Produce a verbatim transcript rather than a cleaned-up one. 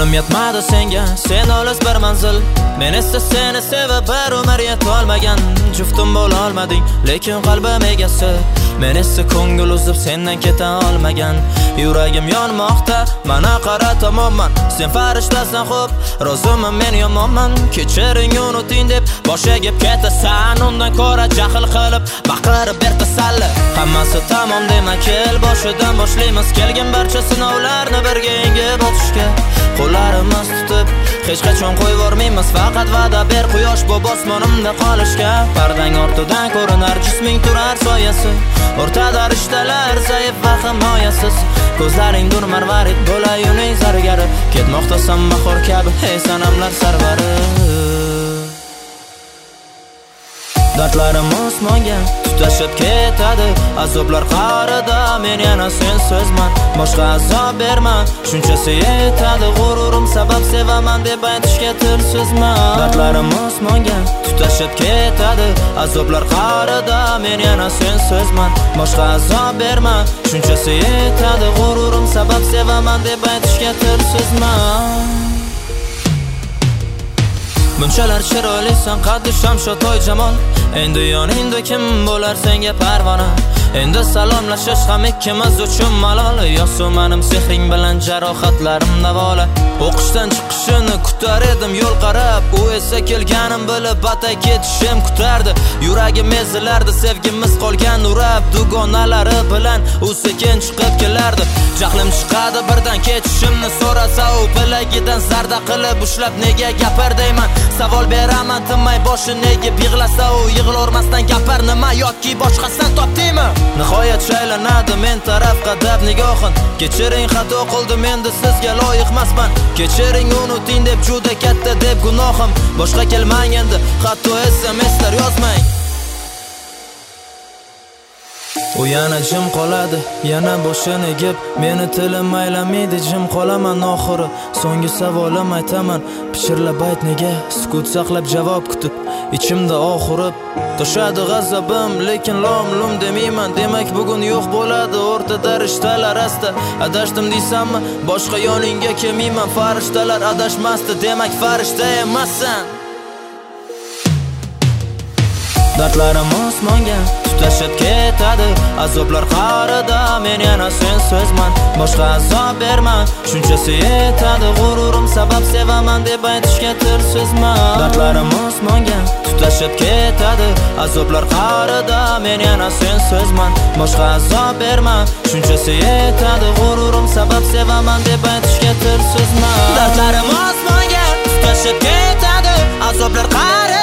Qo'lim yetmadi senga, sen olis bir manzil. Men esa seni sevib bir umr yetolmagan. Juftim bo'la olmading, lekin qalbim egasi. Men esa ko'ngil uzib sendan keta olmagan. Yuragim yonmoqda, mana qara tomonman. Sen farishtasan xo'p, roziman men yomonman. Kechiring unuting deb boshiga ketasan. Undan ko'ra jahl qilib baqirib ber tasalli. Hammasi tamom dema, kel boshidan boshlaymiz. Kelgan barcha sinovlarni birga yengib o'tishga. Qo'llarimiz tutib, hech qachon qo'yvormaymiz. Faqat va'da ber quyosh bu osmonimda qolishga. Pardang ortidan ko'rinar jisming turar soyasi. O'rtada rishtalar zaif va himoyasiz. Ko'zlaring dur marvarid bo'lay uning zargari. Ketmoqdasan bahor kabi, hey sanamlar sarvari. Dardlarim osmonga tutashib ketadi. Azoblar qarida men yana sensizman. Boshqa azob berma, shunchasi yetadi. G'ururim sabab sevaman deb aytishga tilsizman. Dardlarim osmonga tutashib ketadi. Azoblar qarida men yana sensizman. Boshqa azob berma, shunchasi yetadi. G'ururim sabab sevaman deb aytishga tilsizman. Bunchalar chiroylisan, qaddi shamsho to'y jamol. Endi yoningda kim bo'lar senga parvona? Endi salomlashish ham ikkimiz uchun malol. Yo'qsa mening sehring bilan jarohatlarim davola. O'qishdan chiqishini kutar edim yo'l qarab. U esa kelganim bilib batay ketishim kutardi. Yuragim ezilardi, sevgimiz qolgan urab. Dugonalari bilan u sekin chiqib kelardi. Jahlim chiqadi birdan ketishimni so'rasa, u bilagidan zarda qilib ushlab nega gapir deyman. Savol beraman tinmay, boshi nega yig'lasa, u yig'lormasdan gapir nima yoki boshqasidan topdingmi? Nihoyat shaylanadi men taraf qadab nigohin. Kechiring xato qildim, endi sizga loyiqmasman. Kechiring unuting deb juda katta deb gunohim. Boshqa kelmang endi, hatto S M S'lar yozmang. U yana jim qoladi, yana boshini egib, meni tilim maylamaydi, jim qolaman oxiri. So'nggi savolim aytaman, pichirlab ayt nega, sukut saqlab javob kutib, ichimda oxirib toshadi g'azabim, lekin lom-lum demayman. Demak bugun yo'q bo'ladi o'rtada rishtalar asta. Adashdim deysanmi? Boshqa yoningga kelmayman. Farishtalar adashmasdi, demak farishta emassan. Dardlarim osmonga tutashib ketadi. Azoblar qarida men yana sensizman. Boshqa azob berma, shunchasi yetadi. G'ururim sabab sevaman deb aytishga tilsizman. Dardlarim osmonga tutashib ketadi. Azoblar qarida men yana sensizman. Boshqa azob berma, shunchasi yetadi. G'ururim sabab sevaman deb aytishga tilsizman. Dardlarim osmonga tutashib ketadi. Azoblar qarida